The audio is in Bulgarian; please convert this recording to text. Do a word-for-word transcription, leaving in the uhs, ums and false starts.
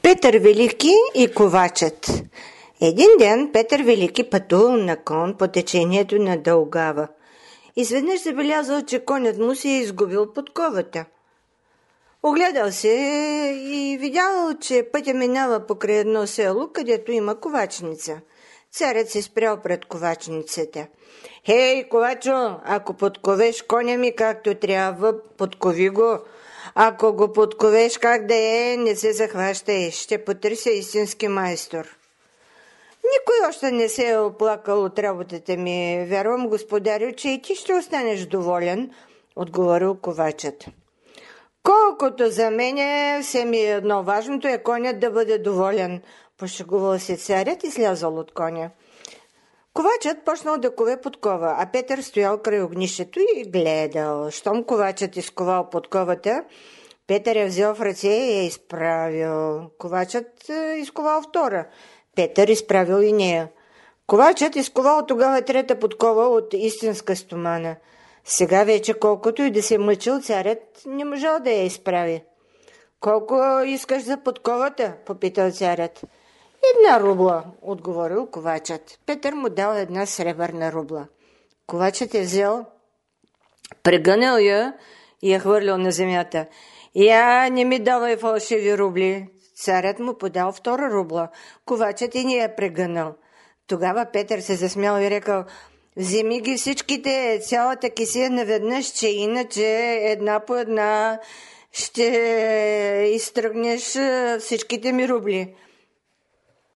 Петър Велики и ковачът. Един ден Петър Велики пътувал на кон по течението на Дългава. Изведнъж забелязал, че конят му се е изгубил подковата. Огледал се и видял, че пътя минава покрай едно село, където има ковачница. Царят се спрял пред ковачницата. «Хей, ковачо, ако подковеш коня ми както трябва, подкови го. Ако го подковеш как да е, не се захващай, ще потърся истински майстор». «Никой още не се е оплакал от работата ми. Вярвам, господарю, че и ти ще останеш доволен», отговорил ковачът. «Колкото за мене, все ми е едно. Важното е конят да бъде доволен», пошегувал се царят и слязал от коня. Ковачът почнал да кове подкова, а Петър стоял край огнището и гледал. Щом ковачът изковал подковата, Петър я взел в ръце и я изправил. Ковачът изковал втора. Петър изправил и нея. Ковачът изковал тогава трета подкова от истинска стомана. Сега вече, колкото и да се мъчил, царят не можал да я изправи. «Колко искаш за подковата?» попитал царят. «Една рубла», отговорил ковачът. Петър му дал една сребърна рубла. Ковачът е взел, прегънал я и я хвърлил на земята. «Я, не ми давай фалшиви рубли!» Царят му подал втора рубла. Ковачът и не я прегънал. Тогава Петър се засмял и рекал: «Вземи ги всичките, цялата кесия наведнъж, че иначе една по една ще изтръгнеш всичките ми рубли».